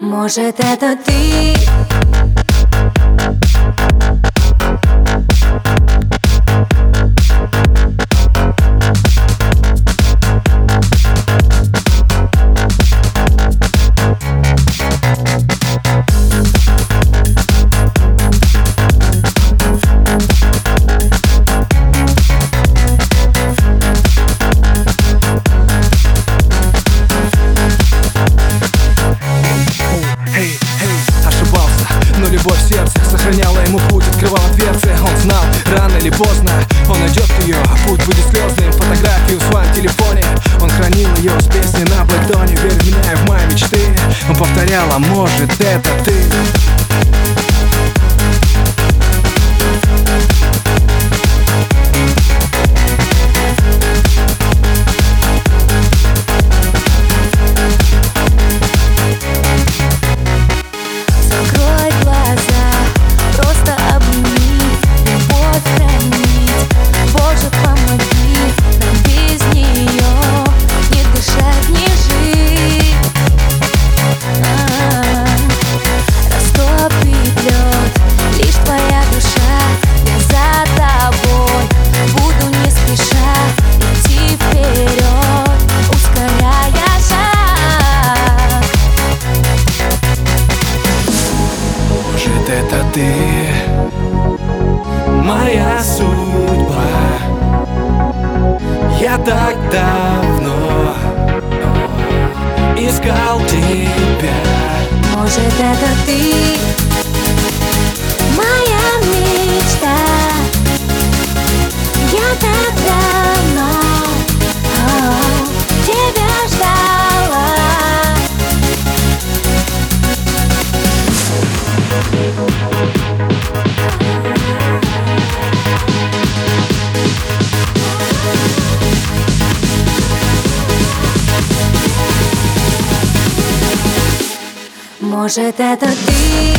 Может, это ты? Любовь в сердце сохраняла ему путь, открывала дверцы. Он знал, рано или поздно он найдет ее, а путь будет слезным. Фотографию в своем телефоне он хранил ее с песней на блэктоне. Верь в меня и в мои мечты. Он повторял: а может, это ты? Это ты, моя судьба. Я так давно искал тебя. Может, это ты, моя мечта. Я так давно тебя ждала. Может, это ты?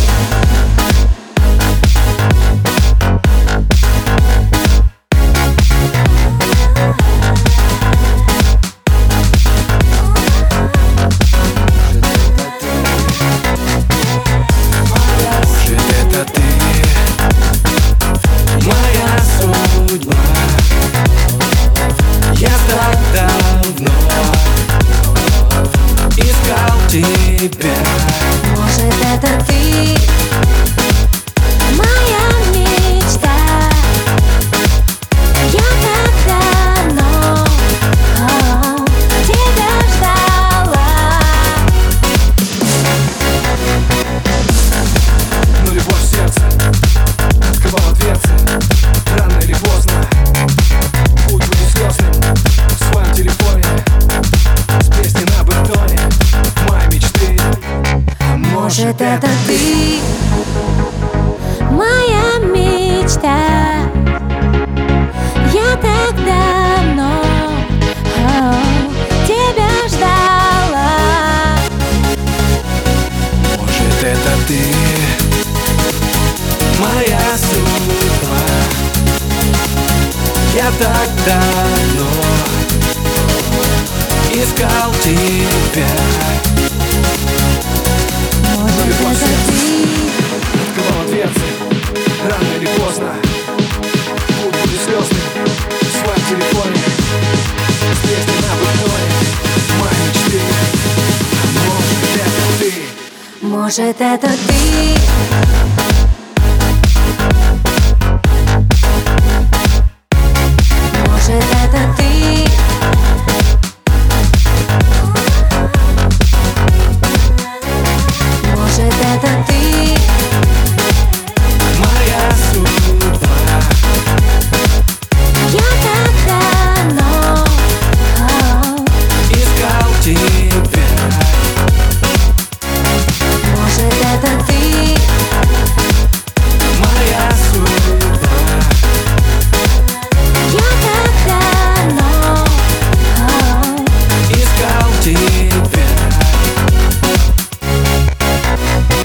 Я так давно искал тебя. Может, это ты, моя мечта. Я так давно тебя ждала. Но любовь в сердце открывала дверцы. Рано или поздно путь будет слезным. В своем телефоне с песней на блэктоне мои мечты. Может, это ты, моя мечта. Я так давно тебя ждала. Может, это ты, моя судьба. Я так давно искал тебя. Может, это ты, открывала дверцы. Рано или поздно путь будет слезным. В своем телефоне с песней на блэктоне мои мечты. Может, это ты? может, это ты.